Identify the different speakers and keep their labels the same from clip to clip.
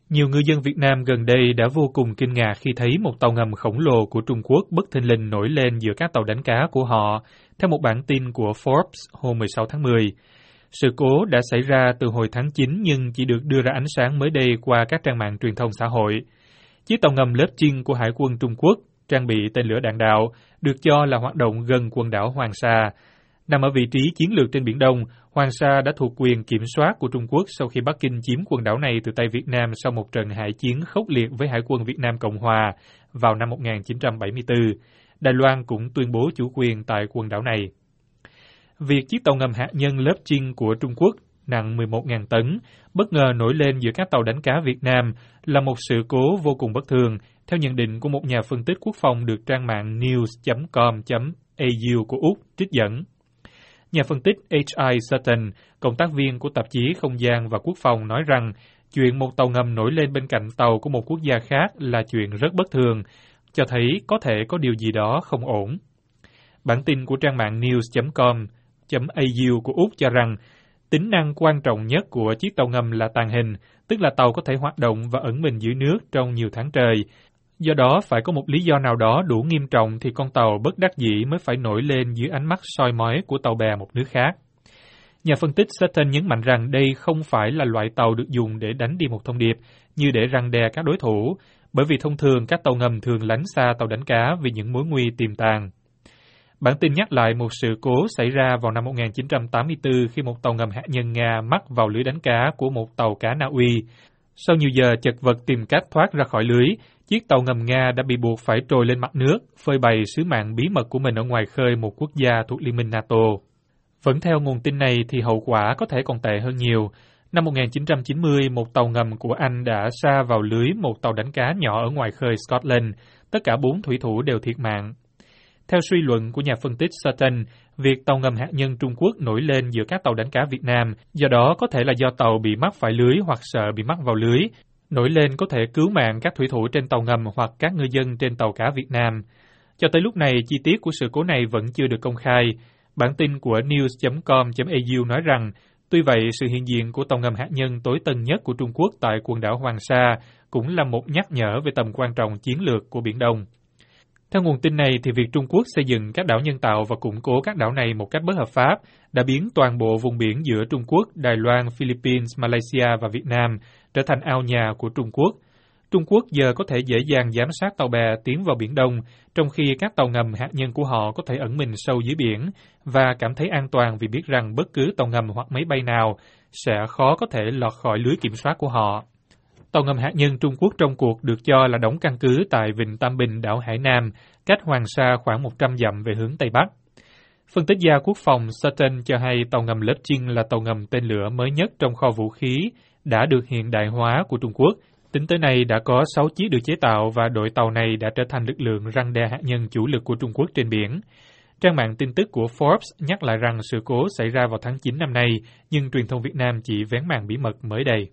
Speaker 1: Nhiều ngư dân Việt Nam gần đây đã vô cùng kinh ngạc khi thấy một tàu ngầm khổng lồ của Trung Quốc bất thình lình nổi lên giữa các tàu đánh cá của họ, theo một bản tin của Forbes hôm 16 tháng 10. Sự cố đã xảy ra từ hồi tháng 9 nhưng chỉ được đưa ra ánh sáng mới đây qua các trang mạng truyền thông xã hội. Chiếc tàu ngầm lớp Trinh của Hải quân Trung Quốc, trang bị tên lửa đạn đạo, được cho là hoạt động gần quần đảo Hoàng Sa. Nằm ở vị trí chiến lược trên Biển Đông, Hoàng Sa đã thuộc quyền kiểm soát của Trung Quốc sau khi Bắc Kinh chiếm quần đảo này từ tay Việt Nam sau một trận hải chiến khốc liệt với Hải quân Việt Nam Cộng Hòa vào năm 1974. Đài Loan cũng tuyên bố chủ quyền tại quần đảo này. Việc chiếc tàu ngầm hạt nhân lớp Trinh của Trung Quốc nặng 11.000 tấn bất ngờ nổi lên giữa các tàu đánh cá Việt Nam là một sự cố vô cùng bất thường, theo nhận định của một nhà phân tích quốc phòng được trang mạng news.com.au của Úc trích dẫn. Nhà phân tích H.I. Sutton, cộng tác viên của tạp chí Không gian và Quốc phòng nói rằng chuyện một tàu ngầm nổi lên bên cạnh tàu của một quốc gia khác là chuyện rất bất thường, cho thấy có thể có điều gì đó không ổn. Bản tin của trang mạng news.com.au của Úc cho rằng tính năng quan trọng nhất của chiếc tàu ngầm là tàng hình, tức là tàu có thể hoạt động và ẩn mình dưới nước trong nhiều tháng trời. Do đó, phải có một lý do nào đó đủ nghiêm trọng thì con tàu bất đắc dĩ mới phải nổi lên dưới ánh mắt soi mói của tàu bè một nước khác. Nhà phân tích Sutton nhấn mạnh rằng đây không phải là loại tàu được dùng để đánh đi một thông điệp, như để răn đe các đối thủ, bởi vì thông thường các tàu ngầm thường lánh xa tàu đánh cá vì những mối nguy tiềm tàng. Bản tin nhắc lại một sự cố xảy ra vào năm 1984 khi một tàu ngầm hạt nhân Nga mắc vào lưới đánh cá của một tàu cá Na Uy. Sau nhiều giờ chật vật tìm cách thoát ra khỏi lưới, chiếc tàu ngầm Nga đã bị buộc phải trồi lên mặt nước, phơi bày sứ mạng bí mật của mình ở ngoài khơi một quốc gia thuộc Liên minh NATO. Vẫn theo nguồn tin này thì hậu quả có thể còn tệ hơn nhiều. Năm 1990, một tàu ngầm của Anh đã sa vào lưới một tàu đánh cá nhỏ ở ngoài khơi Scotland. Tất cả 4 thủy thủ đều thiệt mạng. Theo suy luận của nhà phân tích Sutton, việc tàu ngầm hạt nhân Trung Quốc nổi lên giữa các tàu đánh cá Việt Nam, do đó có thể là do tàu bị mắc phải lưới hoặc sợ bị mắc vào lưới. Nổi lên có thể cứu mạng các thủy thủ trên tàu ngầm hoặc các ngư dân trên tàu cá Việt Nam. Cho tới lúc này, chi tiết của sự cố này vẫn chưa được công khai. Bản tin của news.com.au nói rằng, tuy vậy, sự hiện diện của tàu ngầm hạt nhân tối tân nhất của Trung Quốc tại quần đảo Hoàng Sa cũng là một nhắc nhở về tầm quan trọng chiến lược của Biển Đông. Theo nguồn tin này, thì việc Trung Quốc xây dựng các đảo nhân tạo và củng cố các đảo này một cách bất hợp pháp đã biến toàn bộ vùng biển giữa Trung Quốc, Đài Loan, Philippines, Malaysia và Việt Nam trở thành ao nhà của Trung Quốc. Trung Quốc giờ có thể dễ dàng giám sát tàu bè tiến vào Biển Đông, trong khi các tàu ngầm hạt nhân của họ có thể ẩn mình sâu dưới biển và cảm thấy an toàn vì biết rằng bất cứ tàu ngầm hoặc máy bay nào sẽ khó có thể lọt khỏi lưới kiểm soát của họ. Tàu ngầm hạt nhân Trung Quốc trong cuộc được cho là đóng căn cứ tại Vịnh Tam Bình, đảo Hải Nam, cách Hoàng Sa khoảng 100 dặm về hướng Tây Bắc. Phân tích gia quốc phòng Sutton cho hay tàu ngầm lớp Trinh là tàu ngầm tên lửa mới nhất trong kho vũ khí đã được hiện đại hóa của Trung Quốc. Tính tới nay đã có 6 chiếc được chế tạo và đội tàu này đã trở thành lực lượng răn đe hạt nhân chủ lực của Trung Quốc trên biển. Trang mạng tin tức của Forbes nhắc lại rằng sự cố xảy ra vào tháng 9 năm nay, nhưng truyền thông Việt Nam chỉ vén màn bí mật mới đây.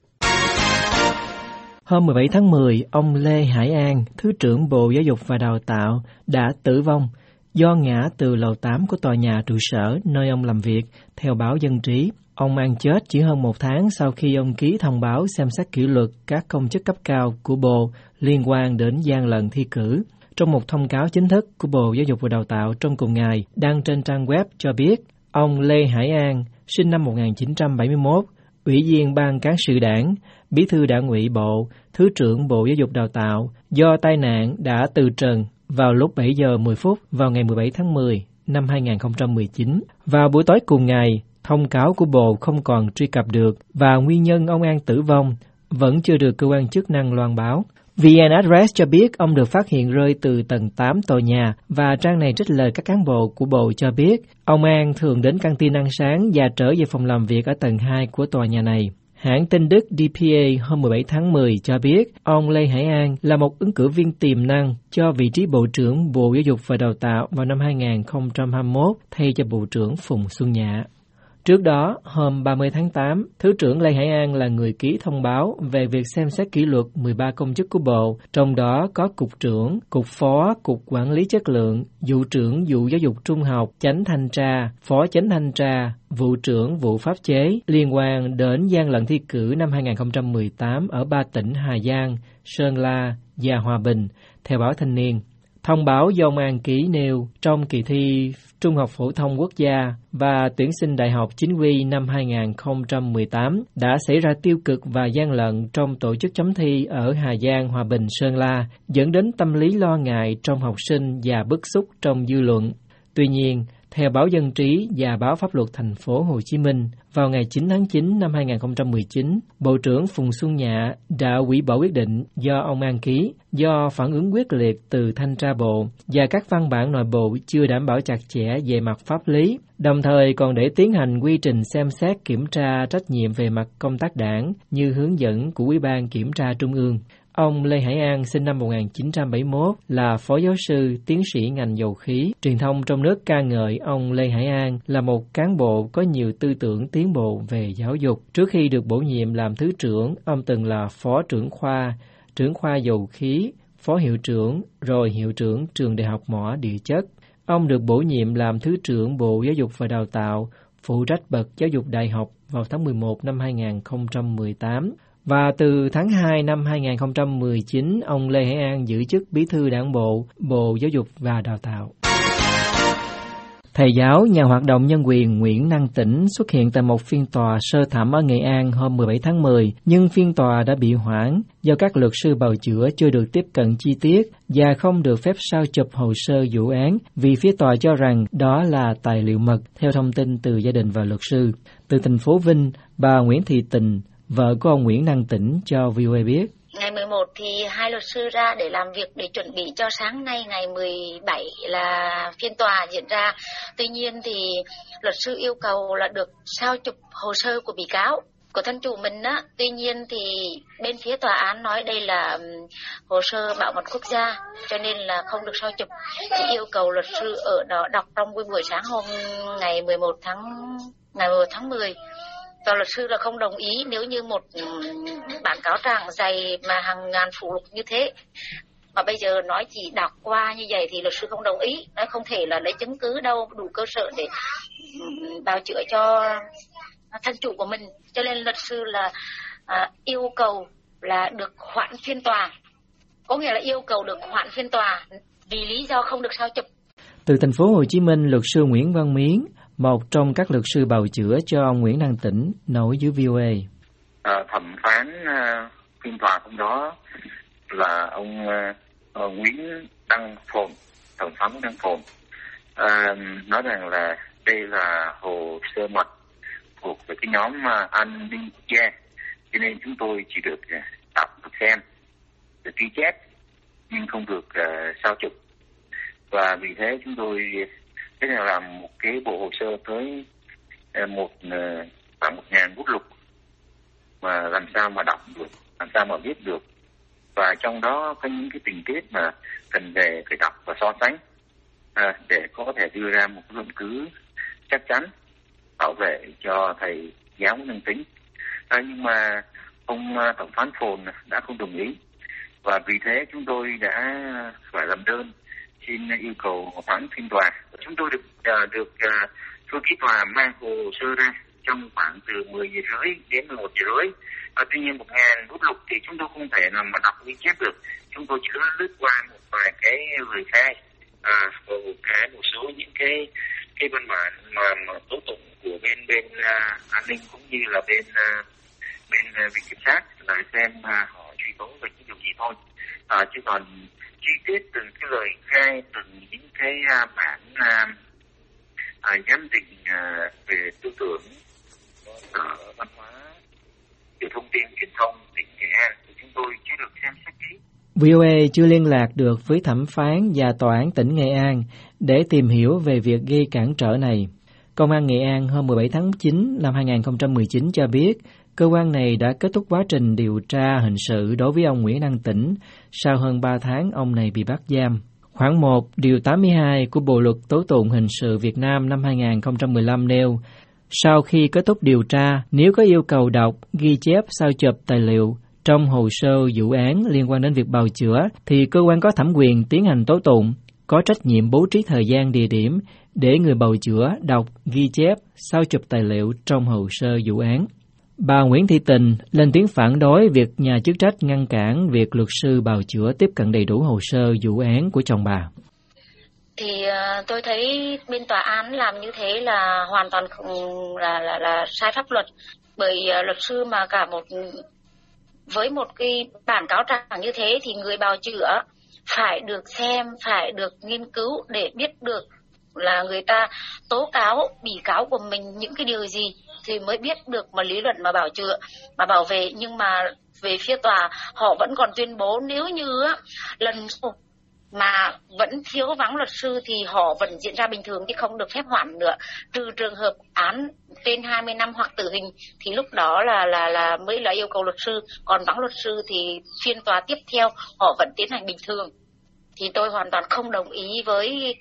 Speaker 2: Hôm 17 tháng 10, ông Lê Hải An, Thứ trưởng Bộ Giáo dục và Đào tạo, đã tử vong do ngã từ lầu 8 của tòa nhà trụ sở nơi ông làm việc, theo báo Dân Trí. Ông An chết chỉ hơn 1 tháng sau khi ông ký thông báo xem xét kỷ luật các công chức cấp cao của Bộ liên quan đến gian lận thi cử. Trong một thông cáo chính thức của Bộ Giáo dục và Đào tạo trong cùng ngày, đăng trên trang web cho biết, ông Lê Hải An, sinh năm 1971, Ủy viên Ban Cán sự Đảng, Bí thư Đảng ủy Bộ, Thứ trưởng Bộ Giáo dục Đào tạo, do tai nạn đã từ trần vào lúc 7 giờ 10 phút vào ngày 17 tháng 10 năm 2019. Vào buổi tối cùng ngày, thông cáo của Bộ không còn truy cập được và nguyên nhân ông An tử vong vẫn chưa được cơ quan chức năng loan báo. VN Address cho biết ông được phát hiện rơi từ tầng 8 tòa nhà và trang này trích lời các cán bộ của Bộ cho biết ông An thường đến căng tin ăn sáng và trở về phòng làm việc ở tầng 2 của tòa nhà này. Hãng tin Đức DPA hôm 17 tháng 10 cho biết ông Lê Hải An là một ứng cử viên tiềm năng cho vị trí Bộ trưởng Bộ Giáo dục và Đào tạo vào năm 2021 thay cho Bộ trưởng Phùng Xuân Nhạ. Trước đó, hôm 30 tháng 8, Thứ trưởng Lê Hải An là người ký thông báo về việc xem xét kỷ luật 13 công chức của Bộ, trong đó có Cục trưởng, Cục Phó, Cục Quản lý Chất lượng, Vụ trưởng Vụ Giáo dục Trung học, Chánh Thanh tra, Phó Chánh Thanh tra, Vụ trưởng Vụ Pháp chế liên quan đến gian lận thi cử năm 2018 ở 3 tỉnh Hà Giang, Sơn La và Hòa Bình, theo báo Thanh niên. Thông báo do ông An ký nêu trong kỳ thi Trung học phổ thông quốc gia và tuyển sinh đại học chính quy năm 2018 đã xảy ra tiêu cực và gian lận trong tổ chức chấm thi ở Hà Giang, Hòa Bình, Sơn La, dẫn đến tâm lý lo ngại trong học sinh và bức xúc trong dư luận. Tuy nhiên, theo báo Dân trí và báo Pháp luật Thành phố Hồ Chí Minh, vào ngày 9 tháng 9 năm 2019, Bộ trưởng Phùng Xuân Nhạ đã hủy bỏ quyết định do ông An ký do phản ứng quyết liệt từ Thanh tra Bộ và các văn bản nội bộ chưa đảm bảo chặt chẽ về mặt pháp lý, đồng thời còn để tiến hành quy trình xem xét kiểm tra trách nhiệm về mặt công tác đảng như hướng dẫn của Ủy ban Kiểm tra Trung ương. Ông Lê Hải An sinh năm 1971 là phó giáo sư, tiến sĩ ngành dầu khí. Truyền thông trong nước ca ngợi ông Lê Hải An là một cán bộ có nhiều tư tưởng tiến bộ về giáo dục. Trước khi được bổ nhiệm làm thứ trưởng, ông từng là phó trưởng khoa dầu khí, phó hiệu trưởng, rồi hiệu trưởng trường Đại học Mỏ Địa chất. Ông được bổ nhiệm làm Thứ trưởng Bộ Giáo dục và Đào tạo, phụ trách bậc giáo dục đại học vào tháng 11 năm 2018. Và từ tháng 2 năm 2019, ông Lê Hải An giữ chức Bí thư Đảng bộ, Bộ Giáo dục và Đào tạo. Thầy giáo, nhà hoạt động nhân quyền Nguyễn Năng Tĩnh xuất hiện tại một phiên tòa sơ thẩm ở Nghệ An hôm 17 tháng 10, nhưng phiên tòa đã bị hoãn do các luật sư bào chữa chưa được tiếp cận chi tiết và không được phép sao chụp hồ sơ vụ án vì phía tòa cho rằng đó là tài liệu mật, theo thông tin từ gia đình và luật sư. Từ thành phố Vinh, bà Nguyễn Thị Tình, vợ của ông Nguyễn Năng Tĩnh, cho VOA biết.
Speaker 3: Ngày 11 thì hai luật sư ra để làm việc để chuẩn bị cho sáng nay ngày 17 là phiên tòa diễn ra. Tuy nhiên thì luật sư yêu cầu là được sao chụp hồ sơ của bị cáo, của thân chủ mình á. Tuy nhiên thì bên phía tòa án nói đây là hồ sơ bảo mật quốc gia cho nên là không được sao chụp. Chỉ yêu cầu luật sư ở đó đọc trong buổi sáng hôm ngày 11 tháng 10. Và luật sư là không đồng ý nếu như một bản cáo trạng dày mà hàng ngàn phụ lục như thế. Mà bây giờ nói chỉ đọc qua như vậy thì luật sư không đồng ý. Nói không thể là lấy chứng cứ đâu đủ cơ sở để bào chữa cho thân chủ của mình. Cho nên luật sư là yêu cầu là được hoãn phiên tòa. Có nghĩa là yêu cầu được hoãn phiên tòa vì lý do không được sao chụp.
Speaker 2: Từ thành phố Hồ Chí Minh, luật sư Nguyễn Văn Miến, một trong các luật sư bào chữa cho ông Nguyễn Năng Tĩnh, nói với VOA.
Speaker 4: Thẩm phán phiên tòa hôm đó là ông Nguyễn Đăng Phồn, thẩm phán Nguyễn Đăng Phồn, nói rằng là đây là hồ sơ mật thuộc về cái nhóm an ninh quốc gia, cho nên chúng tôi chỉ được đọc, được xem, được ghi chép, nhưng không được sao chụp. Và vì thế chúng tôi thế là làm một cái bộ hồ sơ tới khoảng 1.000 bút lục mà làm sao mà đọc được, làm sao mà viết được, và trong đó có những cái tình tiết mà cần về phải đọc và so sánh để có thể đưa ra một luận cứ chắc chắn bảo vệ cho thầy giáo Năng Tĩnh. Nhưng mà ông thẩm phán Phồn đã không đồng ý, và vì thế chúng tôi đã phải làm đơn xin yêu cầu hoãn phiên tòa. Chúng tôi được thư ký tòa mang hồ sơ ra trong khoảng từ 10 giờ rưỡi đến 11 giờ rưỡi. Tuy nhiên 1.000 bút lục thì chúng tôi không thể nào mà đọc ghi chép được. Chúng tôi chỉ có lướt qua một vài cái lời khai, một số những cái văn bản mà tố tụng của bên an ninh cũng như là bên viện kiểm sát là xem họ truy tố về những điều gì thôi. Chứ còn chi tiết từng cái lời khai, từng những cái bản giám định về tư tưởng, văn hóa, về thông tin truyền thông tỉnh Nghệ An thì chúng tôi chưa được xem xét kỹ.
Speaker 2: VOA chưa liên lạc được với thẩm phán và tòa án tỉnh Nghệ An để tìm hiểu về việc gây cản trở này. Công an Nghệ An hôm 17 tháng 9 năm 2019 cho biết, cơ quan này đã kết thúc quá trình điều tra hình sự đối với ông Nguyễn Năng Tĩnh sau hơn 3 tháng ông này bị bắt giam. Khoản 1, điều 82 của Bộ luật tố tụng hình sự Việt Nam năm 2015 nêu, Sau khi kết thúc điều tra, nếu có yêu cầu đọc, ghi chép, sao chụp tài liệu trong hồ sơ vụ án liên quan đến việc bào chữa, thì cơ quan có thẩm quyền tiến hành tố tụng, có trách nhiệm bố trí thời gian địa điểm để người bào chữa đọc, ghi chép, sao chụp tài liệu trong hồ sơ vụ án. Bà Nguyễn Thị Tình lên tiếng phản đối việc nhà chức trách ngăn cản việc luật sư bào chữa tiếp cận đầy đủ hồ sơ vụ án của chồng bà.
Speaker 3: Thì tôi thấy bên tòa án làm như thế là hoàn toàn là sai pháp luật, bởi luật sư mà với một cái bản cáo trạng như thế thì người bào chữa phải được xem, phải được nghiên cứu để biết được là người ta tố cáo bị cáo của mình những cái điều gì thì mới biết được mà lý luận mà bào chữa, mà bảo vệ. Nhưng mà về phía tòa họ vẫn còn tuyên bố nếu như lần sau mà vẫn thiếu vắng luật sư thì họ vẫn diễn ra bình thường chứ không được phép hoãn nữa, trừ trường hợp án trên 20 năm hoặc tử hình thì lúc đó là mới là yêu cầu luật sư, còn vắng luật sư thì phiên tòa tiếp theo họ vẫn tiến hành bình thường. Thì tôi hoàn toàn không đồng ý với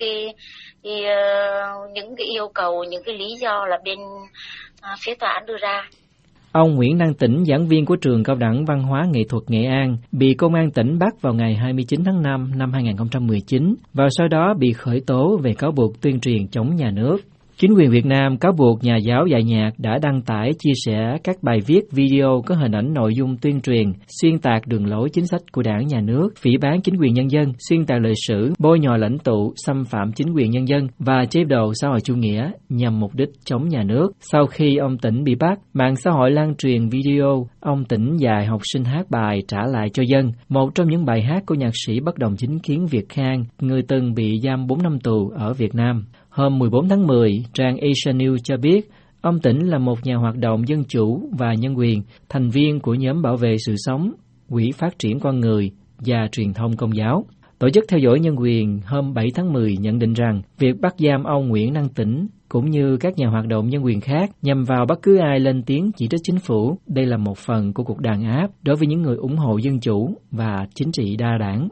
Speaker 3: những cái yêu cầu, những cái lý do là bên phía tòa án đưa ra.
Speaker 2: Ông Nguyễn Năng Tĩnh, giảng viên của Trường Cao đẳng Văn hóa Nghệ thuật Nghệ An, bị Công an tỉnh bắt vào ngày 29 tháng 5 năm 2019 và sau đó bị khởi tố về cáo buộc tuyên truyền chống nhà nước. Chính quyền Việt Nam cáo buộc nhà giáo dạy nhạc đã đăng tải, chia sẻ các bài viết, video có hình ảnh nội dung tuyên truyền, xuyên tạc đường lối chính sách của Đảng, nhà nước, phỉ báng chính quyền nhân dân, xuyên tạc lịch sử, bôi nhọ lãnh tụ, xâm phạm chính quyền nhân dân và chế độ xã hội chủ nghĩa nhằm mục đích chống nhà nước. Sau khi ông Tĩnh bị bắt, mạng xã hội lan truyền video ông Tĩnh dạy học sinh hát bài Trả lại cho dân, một trong những bài hát của nhạc sĩ bất đồng chính kiến Việt Khang, người từng bị giam 4 năm tù ở Việt Nam. Hôm 14 tháng 10, trang Asia News cho biết ông Tĩnh là một nhà hoạt động dân chủ và nhân quyền, thành viên của nhóm bảo vệ sự sống, Quỹ phát triển con người và truyền thông Công giáo. Tổ chức theo dõi nhân quyền hôm 7 tháng 10 nhận định rằng việc bắt giam ông Nguyễn Năng Tĩnh cũng như các nhà hoạt động nhân quyền khác nhằm vào bất cứ ai lên tiếng chỉ trích chính phủ, đây là một phần của cuộc đàn áp đối với những người ủng hộ dân chủ và chính trị đa đảng.